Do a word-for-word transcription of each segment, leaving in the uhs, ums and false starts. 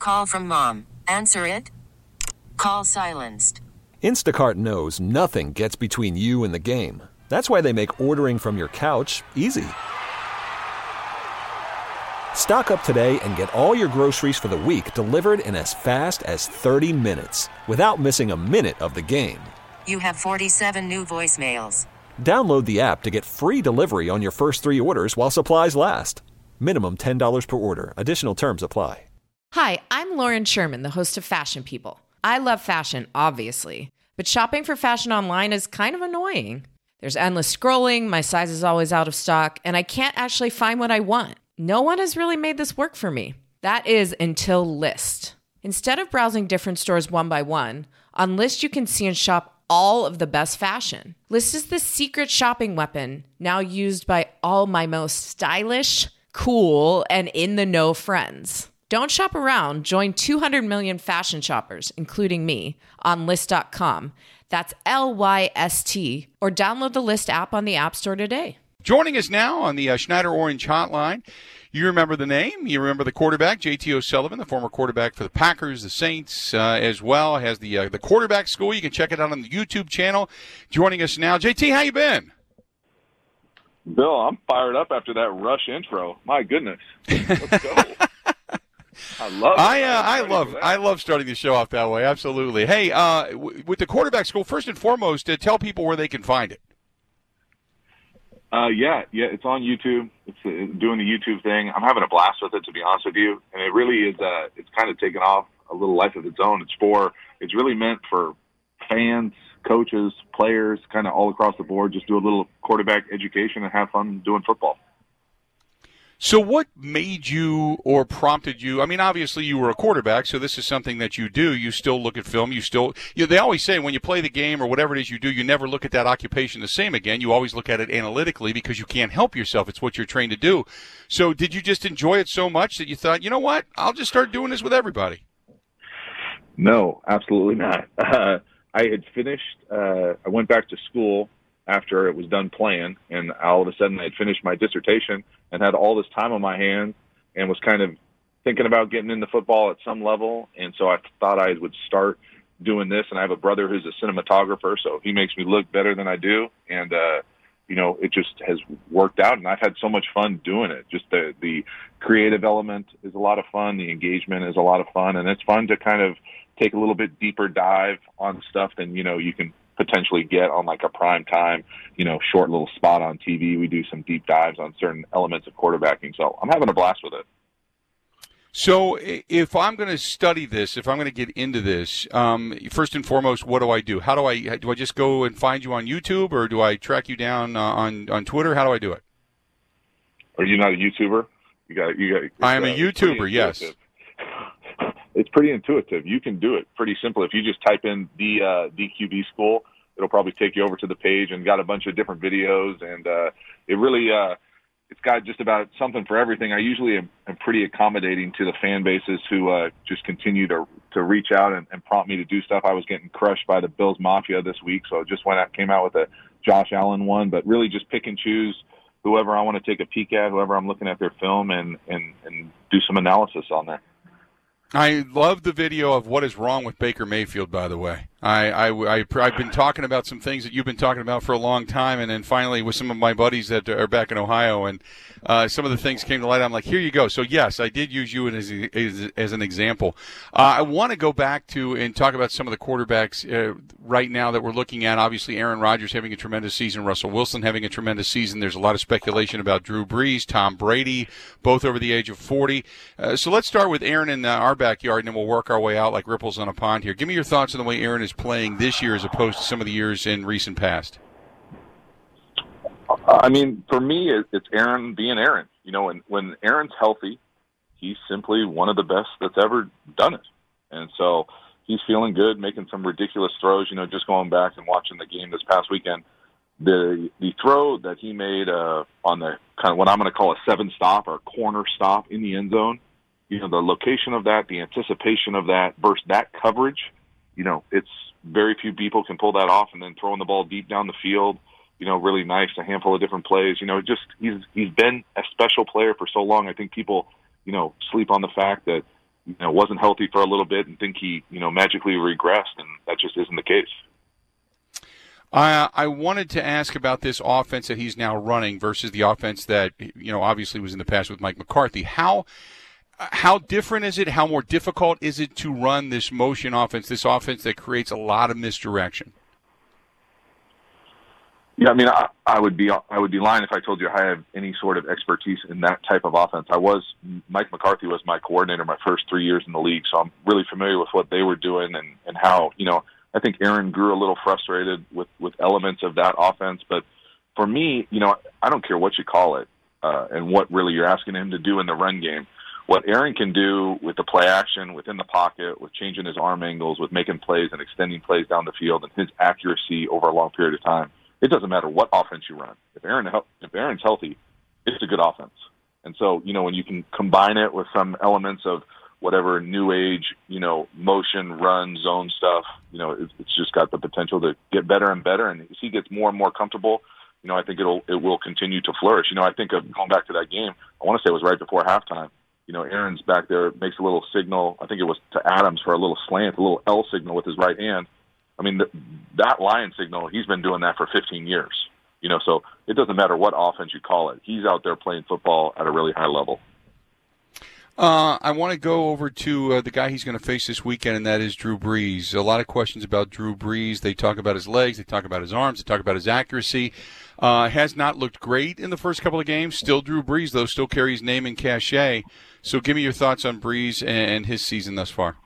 Call from mom. Answer it. Call silenced. Instacart knows nothing gets between you and the game. That's why they make ordering from your couch easy. Stock up today and get all your groceries for the week delivered in as fast as thirty minutes without missing a minute of the game. You have forty-seven new voicemails. Download the app to get free delivery on your first three orders while supplies last. Minimum ten dollars per order. Additional terms apply. Hi, I'm Lauren Sherman, the host of Fashion People. I love fashion, obviously, but shopping for fashion online is kind of annoying. There's endless scrolling, my size is always out of stock, and I can't actually find what I want. No one has really made this work for me. That is until Lyst. Instead of browsing different stores one by one, on Lyst you can see and shop all of the best fashion. Lyst is the secret shopping weapon now used by all my most stylish, cool, and in-the-know friends. Don't shop around. Join two hundred million fashion shoppers, including me, on Lyst dot com. That's L Y S T, or download the Lyst app on the App Store today. Joining us now on the uh, Schneider Orange Hotline, you remember the name, you remember the quarterback, J T O'Sullivan, the former quarterback for the Packers, the Saints, uh, as well, has the uh, the quarterback school. You can check it out on the YouTube channel. Joining us now, J T, how you been? Bill, I'm fired up after that Rush intro. My goodness, let's go. I love it. I uh, I love I love starting the show off that way. Absolutely. Hey, uh, w- with the quarterback school, first and foremost, uh, tell people where they can find it. Uh, yeah, yeah, it's on YouTube. It's uh, doing the YouTube thing. I'm having a blast with it, to be honest with you. And it really is. Uh, it's kind of taken off a little life of its own. It's for. It's really meant for fans, coaches, players, kind of all across the board. Just do a little quarterback education and have fun doing football. So what made you or prompted you? I mean, obviously you were a quarterback, so this is something that you do. You still look at film. You still, you know, they always say when you play the game or whatever it is you do, you never look at that occupation the same again. You always look at it analytically because you can't help yourself. It's what you're trained to do. So did you just enjoy it so much that you thought, you know what, I'll just start doing this with everybody? No, absolutely not. Uh, I had finished, uh, I went back to school after it was done playing, and all of a sudden I had finished my dissertation and had all this time on my hands and was kind of thinking about getting into football at some level. And so I thought I would start doing this. And I have a brother who's a cinematographer, so he makes me look better than I do. And, uh, you know, it just has worked out, and I've had so much fun doing it. Just the, the creative element is a lot of fun. The engagement is a lot of fun, and it's fun to kind of take a little bit deeper dive on stuff than, you know, you can potentially get on like a prime time, you know, short little spot on T V. We do some deep dives on certain elements of quarterbacking. So I'm having a blast with it. So if I'm going to study this, if I'm going to get into this, um, first and foremost, what do I do? How do I, do I just go and find you on YouTube, or do I track you down uh, on, on Twitter? How do I do it? Are you not a YouTuber? You got, you got, I am uh, a YouTuber. Yes. It's pretty intuitive. You can do it pretty simple. If you just type in the uh, D Q B school, it'll probably take you over to the page and got a bunch of different videos. And uh, it really, uh, it's got just about something for everything. I usually am, am pretty accommodating to the fan bases who uh, just continue to to reach out and, and prompt me to do stuff. I was getting crushed by the Bills Mafia this week, so I just went out, came out with a Josh Allen one. But really just pick and choose whoever I want to take a peek at, whoever I'm looking at their film, and, and, and do some analysis on there. I love the video of what is wrong with Baker Mayfield, by the way. I, I, I, I've been talking about some things that you've been talking about for a long time, and then finally with some of my buddies that are back in Ohio, and uh, some of the things came to light. I'm like, here you go. So, yes, I did use you as, as, as an example. Uh, I want to go back to and talk about some of the quarterbacks uh, right now that we're looking at. Obviously, Aaron Rodgers having a tremendous season, Russell Wilson having a tremendous season. There's a lot of speculation about Drew Brees, Tom Brady, both over the age of forty. Uh, so let's start with Aaron in uh, our backyard, and then we'll work our way out like ripples on a pond here. Give me your thoughts on the way Aaron is playing this year as opposed to some of the years in recent past. I mean, for me, it's Aaron being Aaron. You know, when, when Aaron's healthy, he's simply one of the best that's ever done it. And so he's feeling good, making some ridiculous throws. You know, just going back and watching the game this past weekend, the the throw that he made uh, on the kind of what I'm going to call a seven stop or corner stop in the end zone, you know, the location of that, the anticipation of that versus that coverage, you know, it's very few people can pull that off, and then throwing the ball deep down the field, you know, really nice, a handful of different plays. You know, just he's he's been a special player for so long. I think people, you know, sleep on the fact that you know, wasn't healthy for a little bit and think he, you know, magically regressed, and that just isn't the case. Uh, I wanted to ask about this offense that he's now running versus the offense that, you know, obviously was in the past with Mike McCarthy. How how different is it? How more difficult is it to run this motion offense, this offense that creates a lot of misdirection? Yeah, I mean, I, I would be I would be lying if I told you I have any sort of expertise in that type of offense. I was Mike McCarthy was my coordinator my first three years in the league, so I'm really familiar with what they were doing and, and how, you know, I think Aaron grew a little frustrated with, with elements of that offense. But for me, you know, I don't care what you call it uh, and what really you're asking him to do in the run game. What Aaron can do with the play action, within the pocket, with changing his arm angles, with making plays and extending plays down the field, and his accuracy over a long period of time, it doesn't matter what offense you run. If Aaron if Aaron's healthy, it's a good offense. And so, you know, when you can combine it with some elements of whatever new age, you know, motion, run, zone stuff, you know, it's, it's just got the potential to get better and better. And as he gets more and more comfortable, you know, I think it'll it will continue to flourish. You know, I think of going back to that game, I want to say it was right before halftime. You know, Aaron's back there, makes a little signal. I think it was to Adams for a little slant, a little L signal with his right hand. I mean, the, that lion signal, he's been doing that for fifteen years. You know, so it doesn't matter what offense you call it. He's out there playing football at a really high level. Uh, I want to go over to uh, the guy he's going to face this weekend, and that is Drew Brees. A lot of questions about Drew Brees. They talk about his legs. They talk about his arms. They talk about his accuracy. Uh, has not looked great in the first couple of games. Still Drew Brees, though, still carries name and cachet. So give me your thoughts on Brees and his season thus far.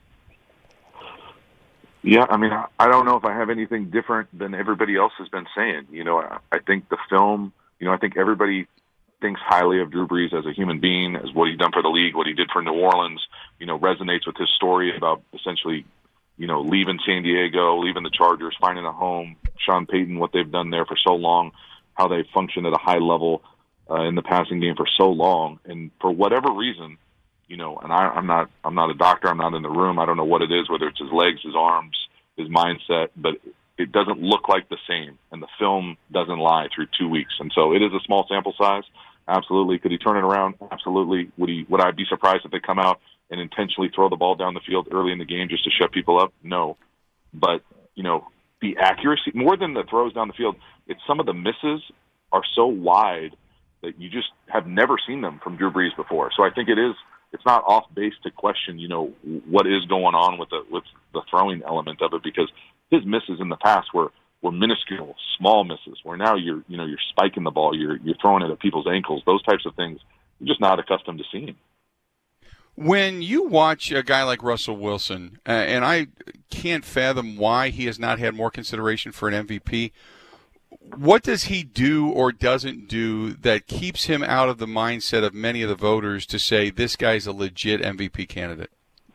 Yeah, I mean, I don't know if I have anything different than everybody else has been saying. You know, I think the film, you know, I think everybody thinks highly of Drew Brees as a human being, as what he's done for the league, what he did for New Orleans, you know, resonates with his story about essentially, you know, leaving San Diego, leaving the Chargers, finding a home, Sean Payton, what they've done there for so long, how they function at a high level uh, in the passing game for so long. And for whatever reason, you know, and I, I'm not, I'm not a doctor, I'm not in the room, I don't know what it is, whether it's his legs, his arms, his mindset, but it doesn't look like the same, and the film doesn't lie through two weeks. And so it is a small sample size. Absolutely. Could he turn it around? Absolutely. Would he? Would I be surprised if they come out and intentionally throw the ball down the field early in the game just to shut people up? No. But, you know, the accuracy, more than the throws down the field, it's some of the misses are so wide that you just have never seen them from Drew Brees before. So I think it is, it's not off base to question, you know, what is going on with the with the throwing element of it, because his misses in the past were, were minuscule, small misses, where now you're, you know, you're spiking the ball, you're you're throwing it at people's ankles, those types of things you're just not accustomed to seeing. When you watch a guy like Russell Wilson, uh, and I can't fathom why he has not had more consideration for an M V P, what does he do or doesn't do that keeps him out of the mindset of many of the voters to say this guy's a legit M V P candidate?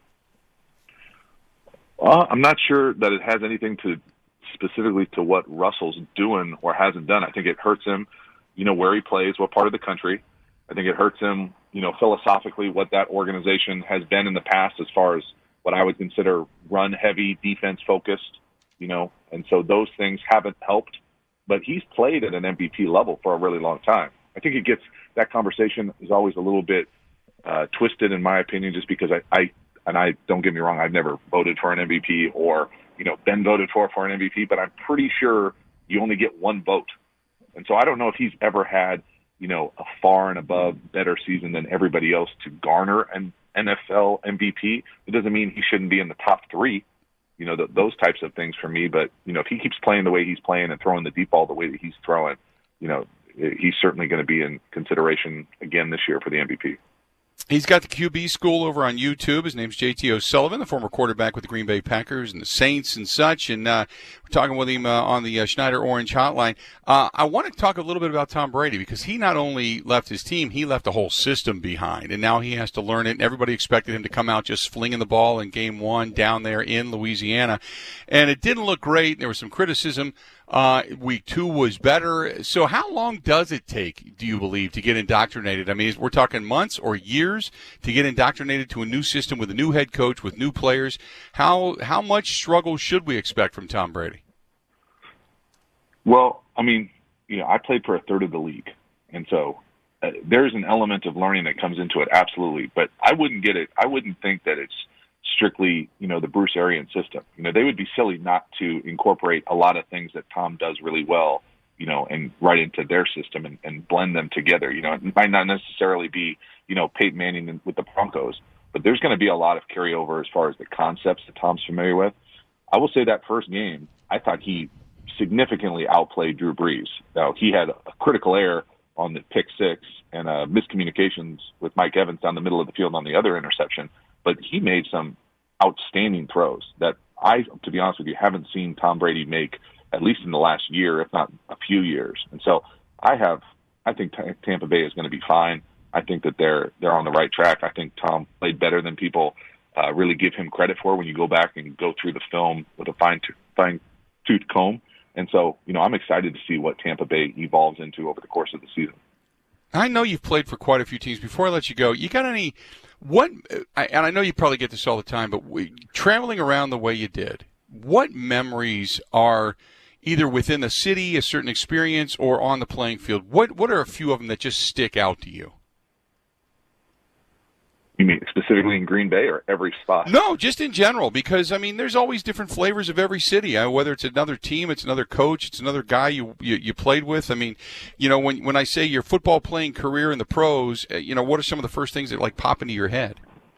Well, I'm not sure that it has anything to specifically to what Russell's doing or hasn't done. I think it hurts him, you know, where he plays, what part of the country. I think it hurts him, you know, philosophically, what that organization has been in the past as far as what I would consider run-heavy, defense-focused, you know, and so those things haven't helped. But he's played at an M V P level for a really long time. I think it gets, that conversation is always a little bit uh, twisted, in my opinion, just because I, I, and I, don't get me wrong, I've never voted for an M V P or, you know, been voted for for an M V P, but I'm pretty sure you only get one vote. And so I don't know if he's ever had, you know, a far and above better season than everybody else to garner an N F L M V P. It doesn't mean he shouldn't be in the top three, you know, the, those types of things for me. But, you know, if he keeps playing the way he's playing and throwing the deep ball the way that he's throwing, you know, he's certainly going to be in consideration again this year for the M V P. He's got the Q B school over on YouTube. His name's J T O'Sullivan, the former quarterback with the Green Bay Packers and the Saints and such. And uh, we're talking with him uh, on the uh, Schneider Orange Hotline. Uh, I want to talk a little bit about Tom Brady, because he not only left his team, he left the whole system behind. And now he has to learn it. And everybody expected him to come out just flinging the ball in game one down there in Louisiana. And it didn't look great. There was some criticism. Uh, week two was better. So how long does it take, do you believe, to get indoctrinated? I mean, we're talking months or years to get indoctrinated to a new system with a new head coach, with new players. How how much struggle should we expect from Tom Brady? Well, I mean, you know, I played for a third of the league. And so uh, there's an element of learning that comes into it, absolutely. But I wouldn't get it. I wouldn't think that it's strictly, you know, the Bruce Arians system. You know, they would be silly not to incorporate a lot of things that Tom does really well, you know, and right into their system and, and blend them together. You know, it might not necessarily be, you know, Peyton Manning with the Broncos, but there's going to be a lot of carryover as far as the concepts that Tom's familiar with. I will say that first game, I thought he significantly outplayed Drew Brees. Now, he had a critical error on the pick six and uh, miscommunications with Mike Evans down the middle of the field on the other interception, but he made some outstanding throws that I, to be honest with you, haven't seen Tom Brady make at least in the last year, if not a few years. And so I have, I think T- Tampa Bay is going to be fine. I think that they're they're on the right track. I think Tom played better than people uh, really give him credit for when you go back and go through the film with a fine to- fine tooth comb. And so, you know, I'm excited to see what Tampa Bay evolves into over the course of the season. I know you've played for quite a few teams. Before I let you go, you got any what? And I know you probably get this all the time, but we, traveling around the way you did, what memories are either within the city, a certain experience, or on the playing field? What What are a few of them that just stick out to you? You mean specifically in Green Bay or every spot? No, just in general, because, I mean, there's always different flavors of every city. Uh, whether it's another team, it's another coach, it's another guy you, you you played with. I mean, you know, when when I say your football playing career in the pros, uh, you know, what are some of the first things that, like, pop into your head?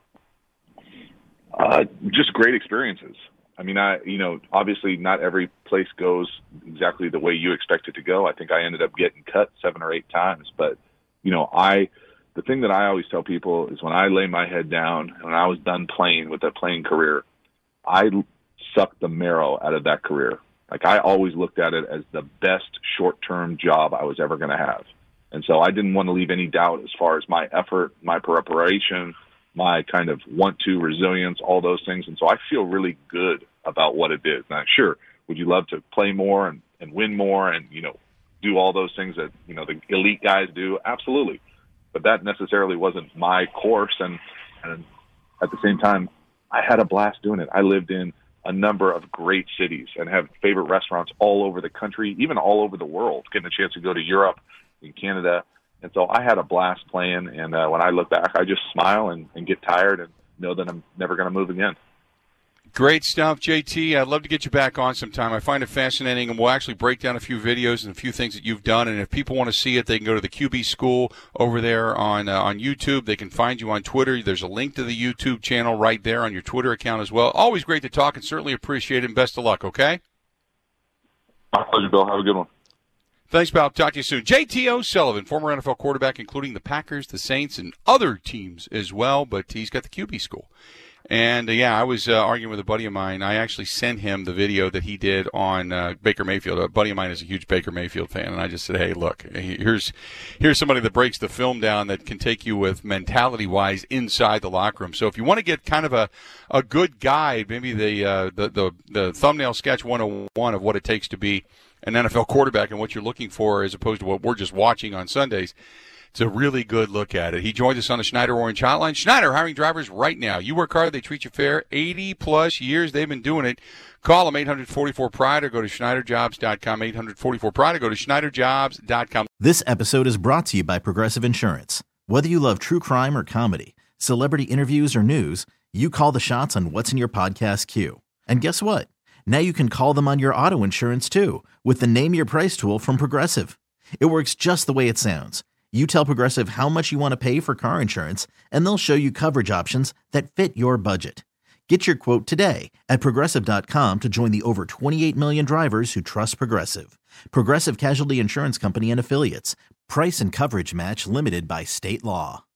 Uh, just great experiences. I mean, I you know, obviously not every place goes exactly the way you expect it to go. I think I ended up getting cut seven or eight times. But, you know, I – the thing that I always tell people is when I lay my head down and when I was done playing with that playing career, I sucked the marrow out of that career. Like, I always looked at it as the best short-term job I was ever going to have. And so I didn't want to leave any doubt as far as my effort, my preparation, my kind of want-to, resilience, all those things. And so I feel really good about what it is. Now, sure, would you love to play more and, and win more and, you know, do all those things that, you know, the elite guys do? Absolutely. But that necessarily wasn't my course. And, and at the same time, I had a blast doing it. I lived in a number of great cities and have favorite restaurants all over the country, even all over the world, getting a chance to go to Europe and Canada. And so I had a blast playing. And uh, when I look back, I just smile and, and get tired and know that I'm never going to move again. Great stuff, J T. I'd love to get you back on sometime. I find it fascinating, and we'll actually break down a few videos and a few things that you've done. And if people want to see it, they can go to the Q B School over there on uh, on YouTube. They can find you on Twitter. There's a link to the YouTube channel right there on your Twitter account as well. Always great to talk, and certainly appreciate it. And best of luck, okay? My pleasure, Bill. Have a good one. Thanks, pal. Talk to you soon. J T O'Sullivan, former N F L quarterback, including the Packers, the Saints, and other teams as well, but he's got the Q B School. And, uh, yeah, I was uh, arguing with a buddy of mine. I actually sent him the video that he did on uh, Baker Mayfield. A buddy of mine is a huge Baker Mayfield fan, and I just said, hey, look, here's here's somebody that breaks the film down that can take you with mentality-wise inside the locker room. So if you want to get kind of a, a good guide, maybe the, uh, the, the, the thumbnail sketch one oh one of what it takes to be an N F L quarterback and what you're looking for as opposed to what we're just watching on Sundays, it's a really good look at it. He joins us on the Schneider Orange Hotline. Schneider hiring drivers right now. You work hard, they treat you fair. eighty-plus years they've been doing it. Call them eight hundred forty-four pride or go to Schneider Jobs dot com. eight hundred forty-four pride or go to Schneider Jobs dot com. This episode is brought to you by Progressive Insurance. Whether you love true crime or comedy, celebrity interviews or news, you call the shots on what's in your podcast queue. And guess what? Now you can call them on your auto insurance too with the Name Your Price tool from Progressive. It works just the way it sounds. You tell Progressive how much you want to pay for car insurance, and they'll show you coverage options that fit your budget. Get your quote today at Progressive dot com to join the over twenty-eight million drivers who trust Progressive. Progressive Casualty Insurance Company and Affiliates. Price and coverage match limited by state law.